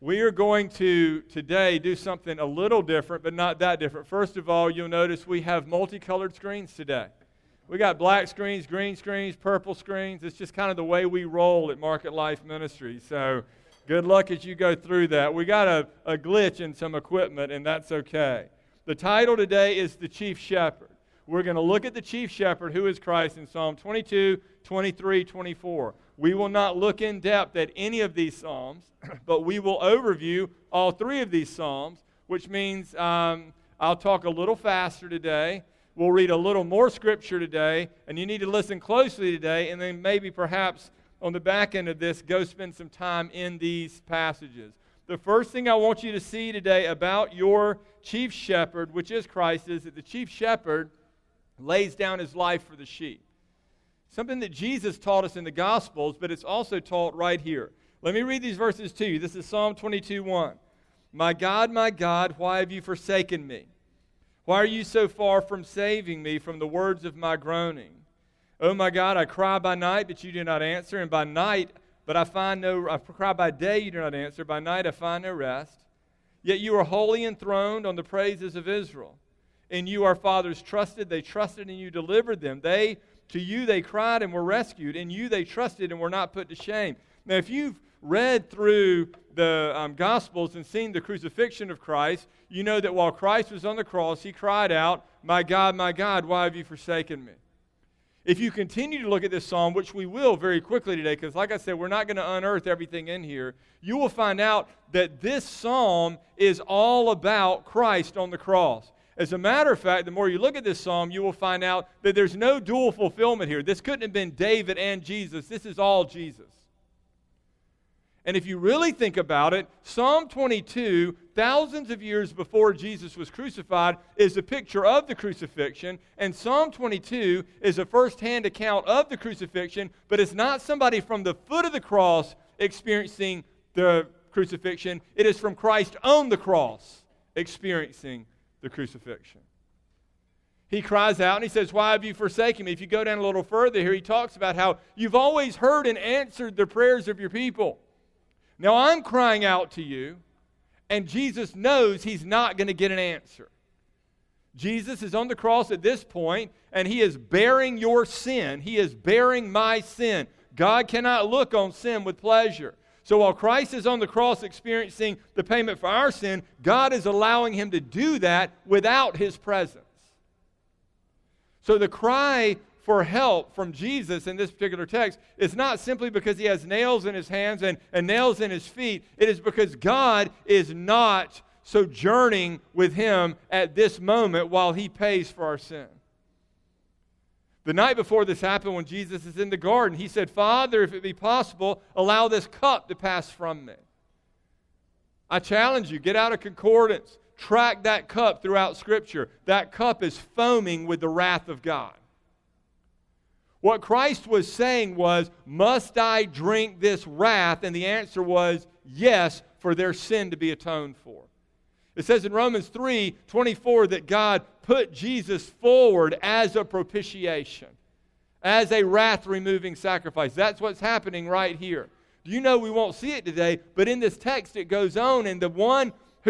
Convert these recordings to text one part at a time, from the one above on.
We are going to today do something a little different, but not that different. First of all, you'll notice we have multicolored screens today. We got black screens, green screens, purple screens. It's just kind of the way we roll at Market Life Ministries. So good luck as you go through that. We got a glitch in some equipment, and that's okay. The title today is The Chief Shepherd. We're going to look at the Chief Shepherd, who is Christ, in Psalm 22, 23, 24. We will not look in depth at any of these Psalms, but we will overview all three of these Psalms, which means I'll talk a little faster today. We'll read a little more Scripture today, and you need to listen closely today, and then maybe perhaps on the back end of this, go spend some time in these passages. The first thing I want you to see today about your Chief Shepherd, which is Christ, is that the Chief Shepherd lays down his life for the sheep. Something that Jesus taught us in the Gospels, but it's also taught right here. Let me read these verses to you. This is Psalm 22:1. My God, why have you forsaken me? Why are you so far from saving me from the words of my groaning? Oh my God, I cry by night, but you do not answer, and I cry by day, you do not answer, by night I find no rest. Yet you are wholly enthroned on the praises of Israel. In you our fathers trusted, they trusted and you delivered them. To you they cried and were rescued. In you they trusted and were not put to shame. Now if you've read through the Gospels and seen the crucifixion of Christ, you know that while Christ was on the cross, he cried out, my God, why have you forsaken me? If you continue to look at this psalm, which we will very quickly today, because like I said, we're not going to unearth everything in here, you will find out that this psalm is all about Christ on the cross. As a matter of fact, the more you look at this psalm, you will find out that there's no dual fulfillment here. This couldn't have been David and Jesus. This is all Jesus. And if you really think about it, Psalm 22, thousands of years before Jesus was crucified, is a picture of the crucifixion. And Psalm 22 is a first-hand account of the crucifixion, but it's not somebody from the foot of the cross experiencing the crucifixion. It is from Christ on the cross experiencing the crucifixion. He cries out and he says, why have you forsaken me? If you go down a little further here, he talks about how you've always heard and answered the prayers of your people. Now I'm crying out to you, and Jesus knows he's not going to get an answer. Jesus is on the cross at this point, and he is bearing your sin. He is bearing my sin. God cannot look on sin with pleasure. So while Christ is on the cross experiencing the payment for our sin, God is allowing him to do that without his presence. So the cry for help from Jesus in this particular text is not simply because he has nails in his hands and nails in his feet. It is because God is not sojourning with him at this moment while he pays for our sin. The night before this happened, when Jesus is in the garden, he said, Father, if it be possible, allow this cup to pass from me. I challenge you, get out a concordance. Track that cup throughout Scripture. That cup is foaming with the wrath of God. What Christ was saying was, must I drink this wrath? And the answer was, yes, for their sin to be atoned for. It says in Romans 3:24 that God put Jesus forward as a propitiation, as a wrath-removing sacrifice. That's what's happening right here. Do you know we won't see it today, but in this text it goes on, and the one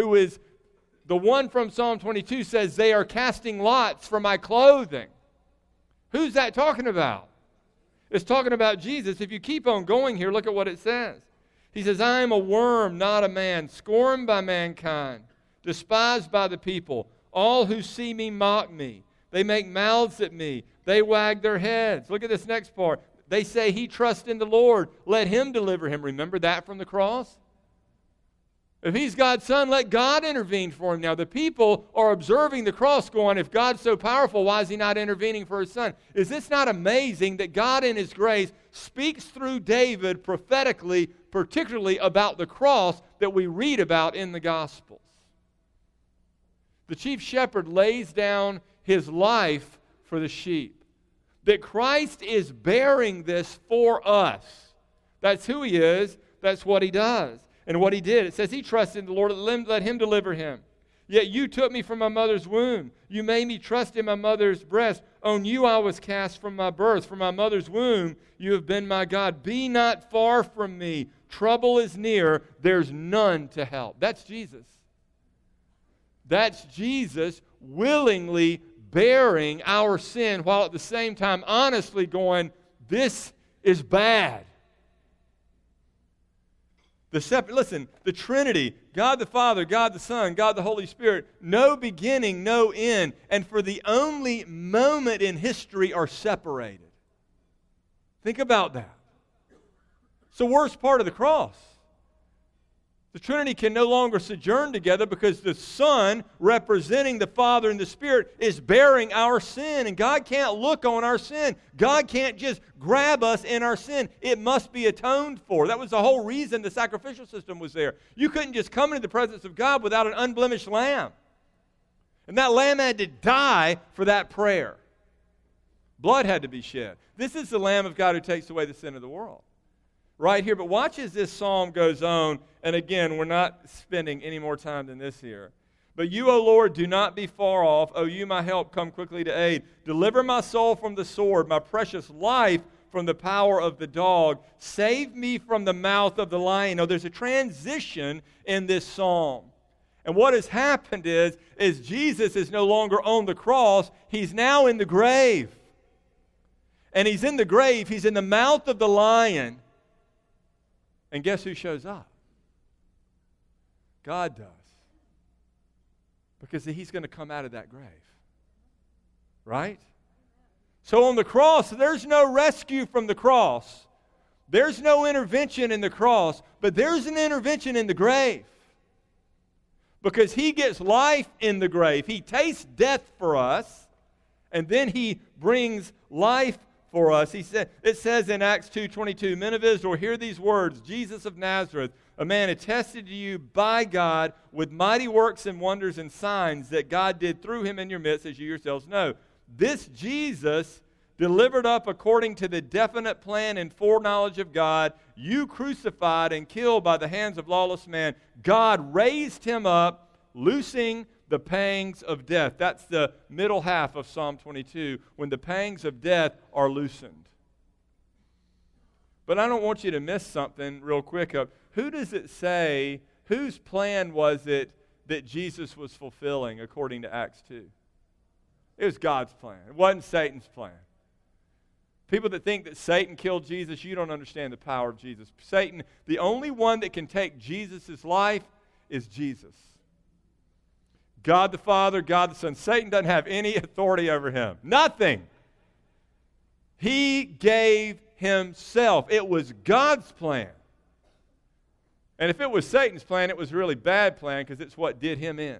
from Psalm 22 says, they are casting lots for my clothing. Who's that talking about? It's talking about Jesus. If you keep on going here, look at what it says. He says, I am a worm, not a man, scorned by mankind, despised by the people. All who see me mock me. They make mouths at me. They wag their heads. Look at this next part. They say, he trusts in the Lord. Let him deliver him. Remember that from the cross? If he's God's son, let God intervene for him. Now, the people are observing the cross going, if God's so powerful, why is he not intervening for his son? Is this not amazing that God in his grace speaks through David prophetically, particularly about the cross that we read about in the Gospels? The chief shepherd lays down his life for the sheep. That Christ is bearing this for us. That's who he is. That's what he does. And what he did, it says he trusted in the Lord, let him deliver him. Yet you took me from my mother's womb. You made me trust in my mother's breast. On you I was cast from my birth. From my mother's womb you have been my God. Be not far from me. Trouble is near. There's none to help. That's Jesus. That's Jesus willingly bearing our sin while at the same time honestly going, this is bad. Listen, the Trinity, God the Father, God the Son, God the Holy Spirit, no beginning, no end, and for the only moment in history are separated. Think about that. It's the worst part of the cross. The Trinity can no longer sojourn together because the Son, representing the Father and the Spirit, is bearing our sin. And God can't look on our sin. God can't just grab us in our sin. It must be atoned for. That was the whole reason the sacrificial system was there. You couldn't just come into the presence of God without an unblemished lamb. And that lamb had to die for that prayer. Blood had to be shed. This is the Lamb of God who takes away the sin of the world. Right here, but watch as this psalm goes on, and again, we're not spending any more time than this here. But you, O Lord, do not be far off. O you, my help, come quickly to aid. Deliver my soul from the sword, my precious life from the power of the dog. Save me from the mouth of the lion. Now, there's a transition in this psalm. And what has happened is Jesus is no longer on the cross. He's now in the grave. And he's in the grave. He's in the mouth of the lion. And guess who shows up? God does. Because he's going to come out of that grave. Right? So on the cross, there's no rescue from the cross. There's no intervention in the cross, but there's an intervention in the grave. Because he gets life in the grave. He tastes death for us, and then he brings life for us. It says in Acts 2:22, men of Israel, hear these words, Jesus of Nazareth, a man attested to you by God with mighty works and wonders and signs that God did through him in your midst, as you yourselves know. This Jesus, delivered up according to the definite plan and foreknowledge of God, you crucified and killed by the hands of lawless man. God raised him up, loosing the pangs of death. That's the middle half of Psalm 22, when the pangs of death are loosened. But I don't want you to miss something real quick. Who does it say, whose plan was it that Jesus was fulfilling according to Acts 2? It was God's plan. It wasn't Satan's plan. People that think that Satan killed Jesus, you don't understand the power of Jesus. Satan, the only one that can take Jesus' life is Jesus. God the Father, God the Son. Satan doesn't have any authority over him. Nothing. He gave himself. It was God's plan. And if it was Satan's plan, it was a really bad plan because it's what did him in.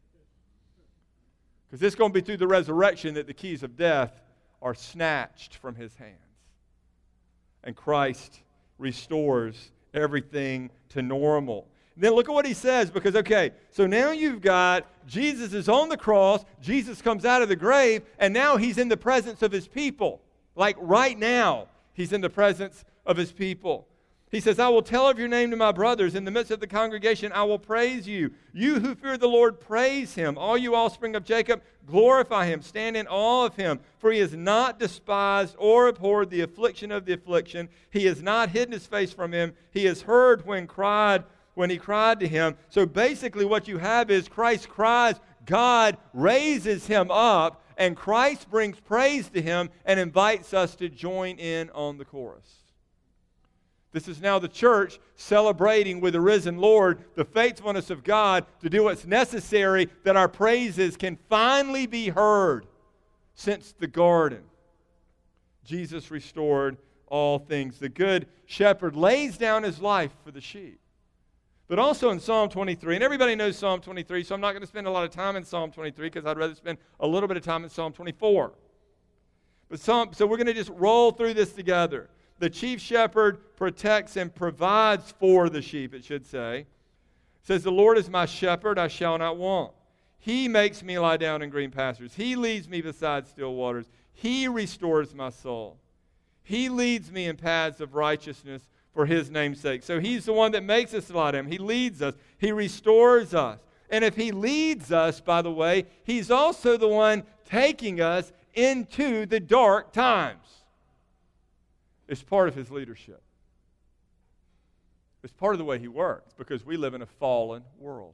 Because it's going to be through the resurrection that the keys of death are snatched from his hands. And Christ restores everything to normal. Then look at what he says, because, okay, so now you've got Jesus is on the cross, Jesus comes out of the grave, and now he's in the presence of his people. Like right now, he's in the presence of his people. He says, I will tell of your name to my brothers. In the midst of the congregation, I will praise you. You who fear the Lord, praise him. All you offspring of Jacob, glorify him. Stand in awe of him. For he has not despised or abhorred the affliction of the affliction. He has not hidden his face from him. He has heard when he cried to him. So basically what you have is Christ cries, God raises him up, and Christ brings praise to him and invites us to join in on the chorus. This is now the church celebrating with the risen Lord the faithfulness of God to do what's necessary that our praises can finally be heard since the garden. Jesus restored all things. The good shepherd lays down his life for the sheep. But also in Psalm 23, and everybody knows Psalm 23, so I'm not going to spend a lot of time in Psalm 23 because I'd rather spend a little bit of time in Psalm 24. So we're going to just roll through this together. The chief shepherd protects and provides for the sheep, it should say. It says, the Lord is my shepherd, I shall not want. He makes me lie down in green pastures. He leads me beside still waters. He restores my soul. He leads me in paths of righteousness for his name's sake. So he's the one that makes us lie down. He leads us. He restores us. And if He leads us, by the way, He's also the one taking us into the dark times. It's part of His leadership. It's part of the way He works because we live in a fallen world.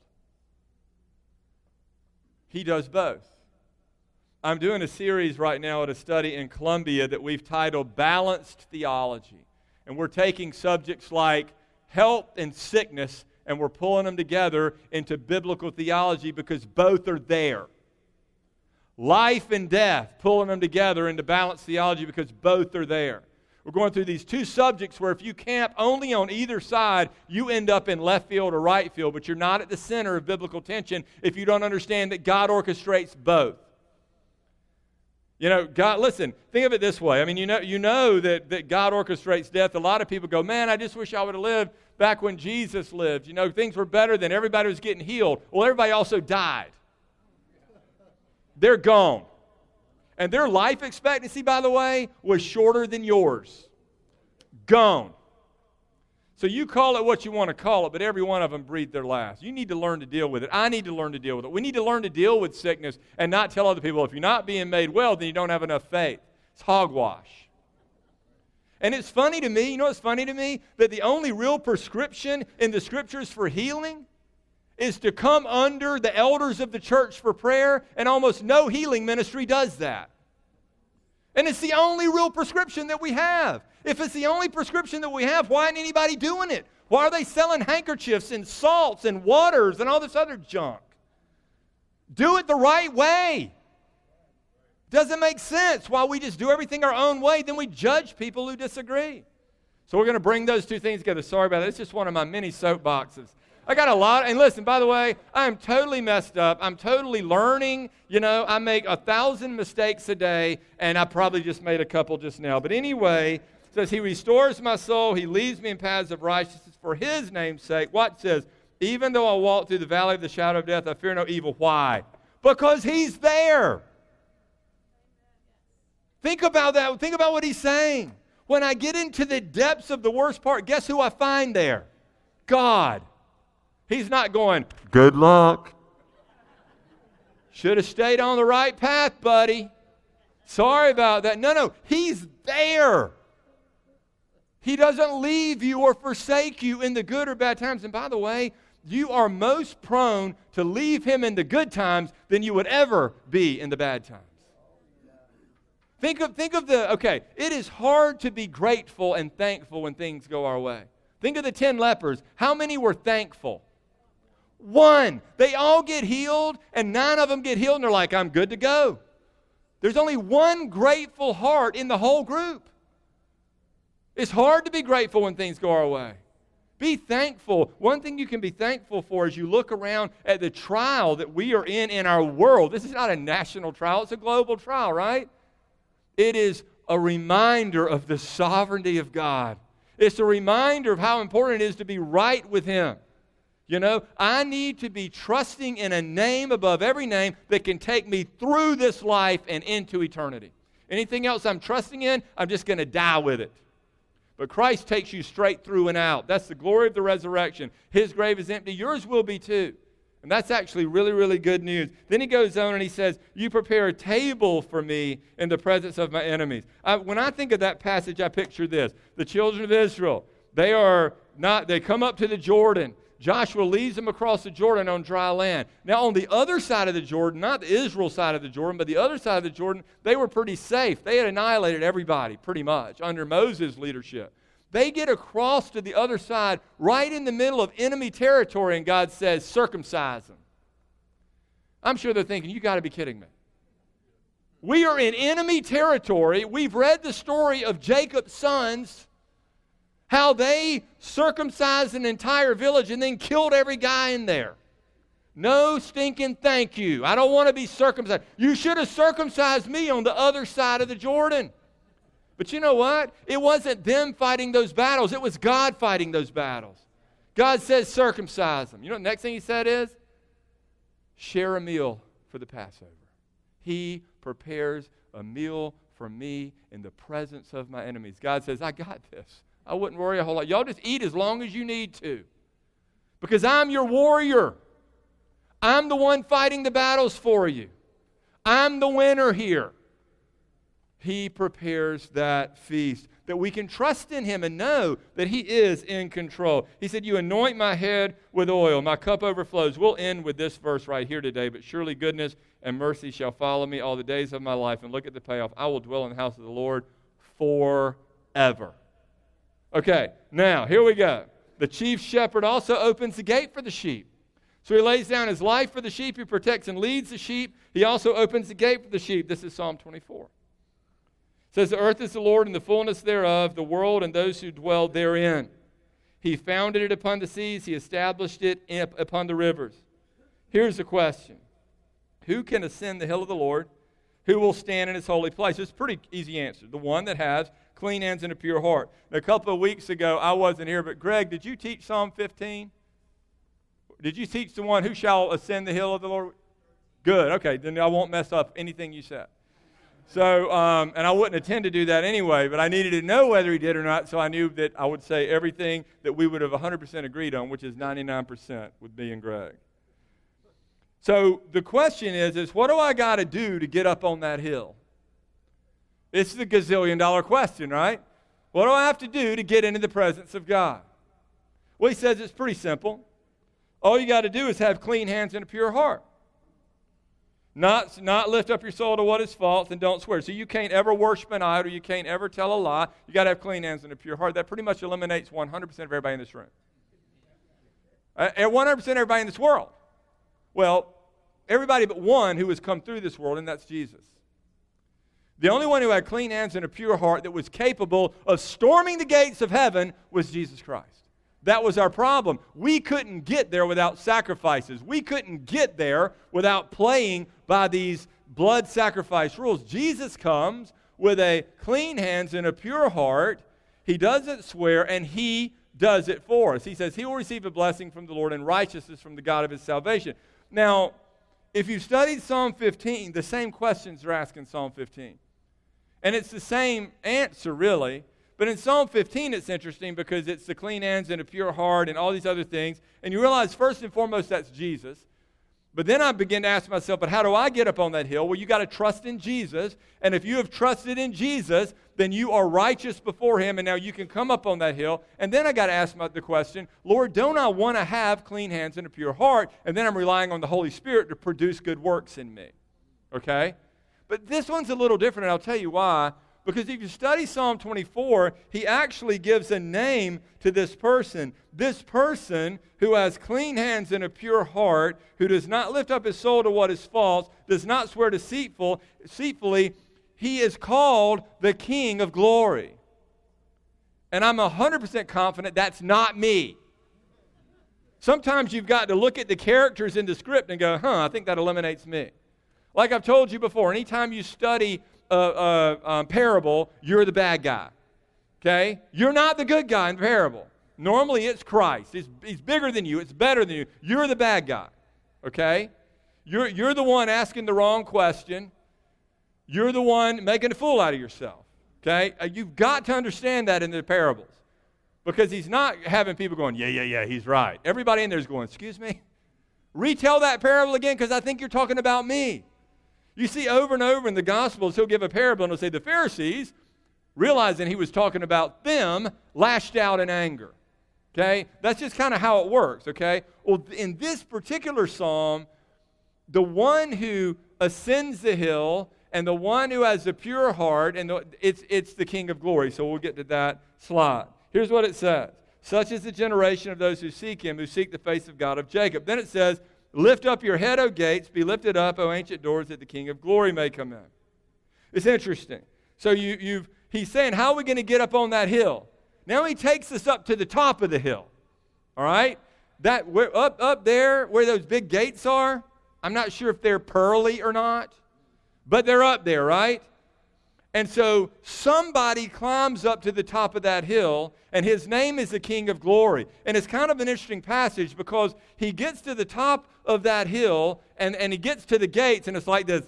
He does both. I'm doing a series right now at a study in Columbia that we've titled Balanced Theology. And we're taking subjects like health and sickness and we're pulling them together into biblical theology because both are there. Life and death, pulling them together into balanced theology because both are there. We're going through these two subjects where if you camp only on either side, you end up in left field or right field, but you're not at the center of biblical tension if you don't understand that God orchestrates both. You know, God, listen, think of it this way. I mean, you know that God orchestrates death. A lot of people go, man, I just wish I would have lived back when Jesus lived. You know, things were better then. Everybody was getting healed. Well, everybody also died. They're gone. And their life expectancy, by the way, was shorter than yours. Gone. So you call it what you want to call it, but every one of them breathed their last. You need to learn to deal with it. I need to learn to deal with it. We need to learn to deal with sickness and not tell other people, if you're not being made well, then you don't have enough faith. It's hogwash. And it's funny to me, you know what's funny to me? That the only real prescription in the Scriptures for healing is to come under the elders of the church for prayer, and almost no healing ministry does that. And it's the only real prescription that we have. If it's the only prescription that we have, why isn't anybody doing it? Why are they selling handkerchiefs and salts and waters and all this other junk? Do it the right way. Doesn't make sense. Why we just do everything our own way, then we judge people who disagree. So we're going to bring those two things together. Sorry about that. It's just one of my many soapboxes. I got a lot, and listen, by the way, I am totally messed up. I'm totally learning. You know, I make 1,000 mistakes a day, and I probably just made a couple just now. But anyway, it says, He restores my soul. He leads me in paths of righteousness for His name's sake. What says? Even though I walk through the valley of the shadow of death, I fear no evil. Why? Because He's there. Think about that. Think about what He's saying. When I get into the depths of the worst part, guess who I find there? God. He's not going, good luck. Should have stayed on the right path, buddy. Sorry about that. No. He's there. He doesn't leave you or forsake you in the good or bad times. And by the way, you are most prone to leave Him in the good times than you would ever be in the bad times. Think of it is hard to be grateful and thankful when things go our way. Think of the 10 lepers. How many were thankful? 1. They all get healed, and 9 of them get healed, and they're like, I'm good to go. There's only one grateful heart in the whole group. It's hard to be grateful when things go our way. Be thankful. One thing you can be thankful for is you look around at the trial that we are in our world. This is not a national trial. It's a global trial, right? It is a reminder of the sovereignty of God. It's a reminder of how important it is to be right with Him. You know, I need to be trusting in a name above every name that can take me through this life and into eternity. Anything else I'm trusting in, I'm just going to die with it. But Christ takes you straight through and out. That's the glory of the resurrection. His grave is empty. Yours will be too. And that's actually really, really good news. Then He goes on and He says, you prepare a table for me in the presence of my enemies. When I think of that passage, I picture this. The children of Israel, they come up to the Jordan. Joshua leads them across the Jordan on dry land. Now, on the other side of the Jordan, not the Israel side of the Jordan, but the other side of the Jordan, they were pretty safe. They had annihilated everybody, pretty much, under Moses' leadership. They get across to the other side, right in the middle of enemy territory, and God says, circumcise them. I'm sure they're thinking, you got to be kidding me. We are in enemy territory. We've read the story of Jacob's sons, how they circumcised an entire village and then killed every guy in there. No stinking thank you. I don't want to be circumcised. You should have circumcised me on the other side of the Jordan. But you know what? It wasn't them fighting those battles. It was God fighting those battles. God says circumcise them. You know what the next thing He said is? Share a meal for the Passover. He prepares a meal for me in the presence of my enemies. God says, I got this. I wouldn't worry a whole lot. Y'all just eat as long as you need to. Because I'm your warrior. I'm the one fighting the battles for you. I'm the winner here. He prepares that feast, that we can trust in him and know that he is in control. He said, you anoint my head with oil, my cup overflows. We'll end with this verse right here today. But surely goodness and mercy shall follow me all the days of my life. And look at the payoff. I will dwell in the house of the Lord forever. Okay, now here we go. The chief shepherd also opens the gate for the sheep. So he lays down his life for the sheep. He protects and leads the sheep. He also opens the gate for the sheep. This is Psalm 24. It says, the earth is the Lord and the fullness thereof, the world and those who dwell therein. He founded it upon the seas. He established it upon the rivers. Here's the question. Who can ascend the hill of the Lord? Who will stand in his holy place? It's a pretty easy answer. The one that has clean hands and a pure heart. Now, a couple of weeks ago, I wasn't here, but Greg, did you teach Psalm 15? Did you teach the one who shall ascend the hill of the Lord? Good. Okay, then I won't mess up anything you said. So, and I wouldn't intend to do that anyway, but I needed to know whether he did or not, so I knew that I would say everything that we would have 100% agreed on, which is 99% with me and Greg. So the question is what do I got to do to get up on that hill? It's the gazillion-dollar question, right? What do I have to do to get into the presence of God? Well, he says it's pretty simple. All you got to do is have clean hands and a pure heart. Not lift up your soul to what is false, and don't swear. So you can't ever worship an idol. You can't ever tell a lie. You got to have clean hands and a pure heart. That pretty much eliminates 100% of everybody in this room. And 100% of everybody in this world. Well, everybody but one who has come through this world, and that's Jesus. The only one who had clean hands and a pure heart that was capable of storming the gates of heaven was Jesus Christ. That was our problem. We couldn't get there without sacrifices. We couldn't get there without playing by these blood sacrifice rules. Jesus comes with a clean hands and a pure heart. He doesn't swear, and he does it for us. He says he will receive a blessing from the Lord and righteousness from the God of his salvation. Now, if you've studied Psalm 15, the same questions are asked in Psalm 15. And it's the same answer, really. But in Psalm 15, it's interesting because it's the clean hands and a pure heart and all these other things. And you realize, first and foremost, that's Jesus. But then I begin to ask myself, but how do I get up on that hill? Well, you got to trust in Jesus. And if you have trusted in Jesus, then you are righteous before him. And now you can come up on that hill. And then I got to ask the question, Lord, don't I want to have clean hands and a pure heart? And then I'm relying on the Holy Spirit to produce good works in me. Okay? But this one's a little different, and I'll tell you why. Because if you study Psalm 24, he actually gives a name to this person. This person who has clean hands and a pure heart, who does not lift up his soul to what is false, does not swear deceitfully, he is called the King of Glory. And I'm 100% confident that's not me. Sometimes you've got to look at the characters in the script and go, I think that eliminates me. Like I've told you before, anytime you study parable, you're the bad guy. Okay? You're not the good guy in the parable. Normally it's Christ. He's bigger than you. It's better than you. You're the bad guy. Okay? You're the one asking the wrong question. You're the one making a fool out of yourself. Okay? You've got to understand that in the parables. Because he's not having people going, yeah, he's right. Everybody in there is going, excuse me? Retell that parable again because I think you're talking about me. You see over and over in the Gospels, he'll give a parable and he'll say, the Pharisees, realizing he was talking about them, lashed out in anger. Okay? That's just kind of how it works, okay? Well, in this particular psalm, the one who ascends the hill and the one who has a pure heart, and it's the King of Glory. So we'll get to that slide. Here's what it says. Such is the generation of those who seek him, who seek the face of God of Jacob. Then it says, lift up your head, O gates, be lifted up, O ancient doors, that the King of Glory may come in. It's interesting. So he's saying, how are we going to get up on that hill? Now he takes us up to the top of the hill. All right? We're up there where those big gates are. I'm not sure if they're pearly or not, but they're up there, right? And so somebody climbs up to the top of that hill, and his name is the King of Glory. And it's kind of an interesting passage because he gets to the top of that hill, and he gets to the gates, and it's like this.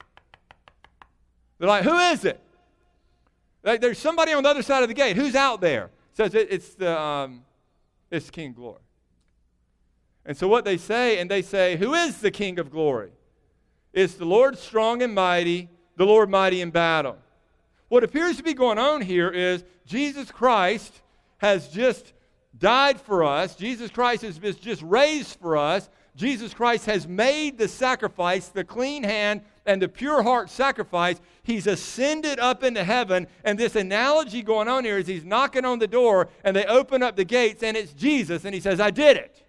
They're like, who is it? Like, there's somebody on the other side of the gate. Who's out there? It says it's the King of Glory. And so what they say, who is the King of glory? It's the Lord strong and mighty, the Lord mighty in battle. What appears to be going on here is Jesus Christ has just died for us. Jesus Christ has just raised for us. Jesus Christ has made the sacrifice, the clean hand and the pure heart sacrifice. He's ascended up into heaven. And this analogy going on here is he's knocking on the door and they open up the gates and it's Jesus. And he says, I did it.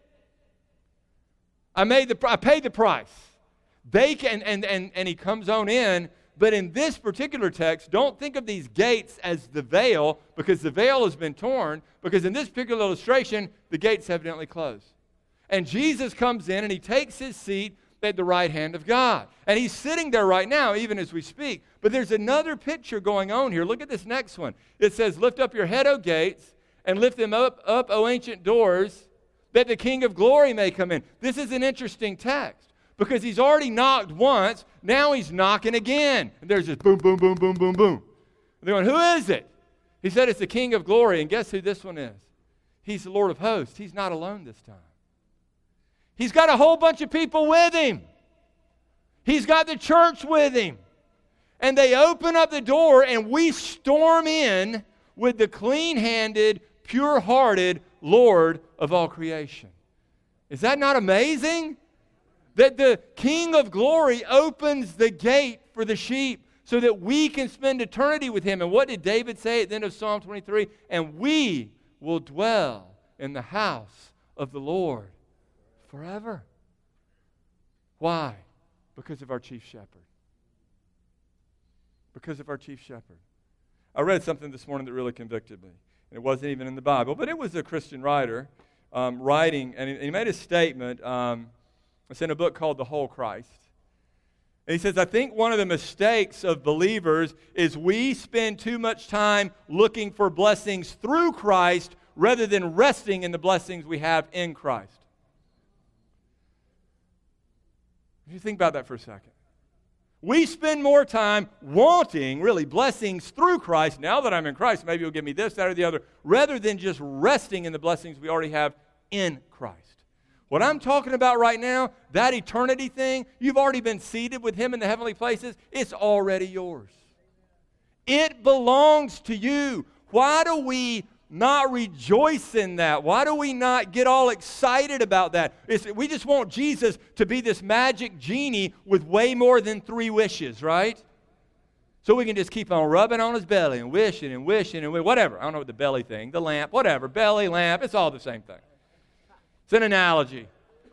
I paid the price. They can, and he comes on in. But in this particular text, don't think of these gates as the veil, because the veil has been torn, because in this particular illustration, the gates evidently closed. And Jesus comes in and he takes his seat at the right hand of God. And he's sitting there right now, even as we speak. But there's another picture going on here. Look at this next one. It says, lift up your head, O gates, and lift them up, O ancient doors, that the King of glory may come in. This is an interesting text, because he's already knocked once, now he's knocking again. And there's just boom, boom, boom, boom, boom, boom. And they're going, who is it? He said it's the King of glory, and guess who this one is? He's the Lord of hosts. He's not alone this time. He's got a whole bunch of people with him. He's got the church with him. And they open up the door, and we storm in with the clean-handed, pure-hearted Lord of all creation. Is that not amazing? That the King of glory opens the gate for the sheep so that we can spend eternity with him. And what did David say at the end of Psalm 23? And we will dwell in the house of the Lord forever. Why? Because of our chief shepherd. Because of our chief shepherd. I read something this morning that really convicted me. And it wasn't even in the Bible, but it was a Christian writer writing, and he made a statement. It's in a book called The Whole Christ. And he says, I think one of the mistakes of believers is we spend too much time looking for blessings through Christ rather than resting in the blessings we have in Christ. You think about that for a second. We spend more time wanting, really, blessings through Christ. Now that I'm in Christ, maybe he'll give me this, that, or the other, rather than just resting in the blessings we already have in Christ. What I'm talking about right now, that eternity thing, you've already been seated with him in the heavenly places. It's already yours. It belongs to you. Why do we not rejoice in that? Why do we not get all excited about that? We just want Jesus to be this magic genie with way more than 3 wishes, right? So we can just keep on rubbing on his belly and wishing and wishing and whatever. I don't know what the belly thing, the lamp, whatever. Belly, lamp, it's all the same thing. It's an analogy.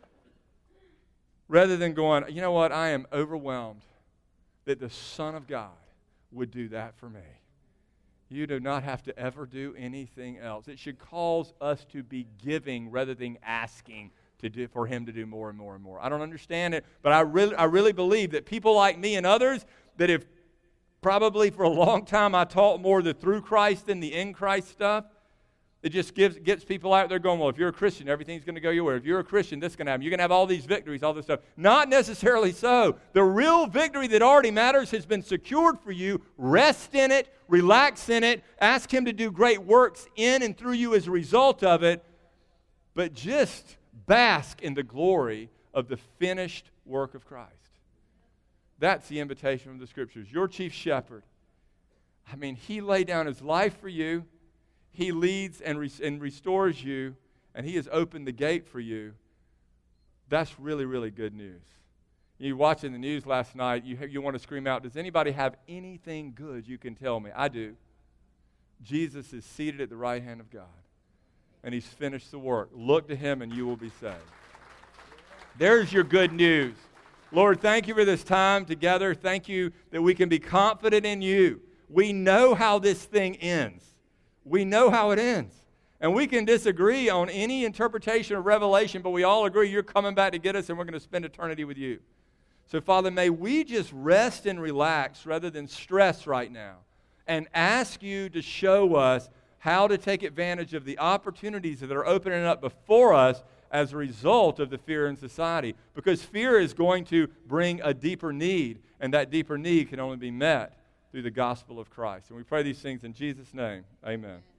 Rather than going, you know what, I am overwhelmed that the Son of God would do that for me. You do not have to ever do anything else. It should cause us to be giving rather than asking for him to do more and more and more. I don't understand it, but I really believe that people like me and others, that if probably for a long time I taught more the through Christ than the in Christ stuff, it just gets people out there going, well, if you're a Christian, everything's going to go your way. If you're a Christian, this is going to happen. You're going to have all these victories, all this stuff. Not necessarily so. The real victory that already matters has been secured for you. Rest in it. Relax in it. Ask him to do great works in and through you as a result of it. But just bask in the glory of the finished work of Christ. That's the invitation from the Scriptures. Your chief shepherd. I mean, he laid down his life for you. He leads and restores you, and he has opened the gate for you. That's really, really good news. You watching the news last night, you want to scream out, does anybody have anything good you can tell me? I do. Jesus is seated at the right hand of God, and he's finished the work. Look to him, and you will be saved. There's your good news. Lord, thank you for this time together. Thank you that we can be confident in you. We know how this thing ends. We know how it ends. And we can disagree on any interpretation of Revelation, but we all agree you're coming back to get us and we're going to spend eternity with you. So, Father, may we just rest and relax rather than stress right now and ask you to show us how to take advantage of the opportunities that are opening up before us as a result of the fear in society. Because fear is going to bring a deeper need, and that deeper need can only be met through the gospel of Christ. And we pray these things in Jesus' name. Amen.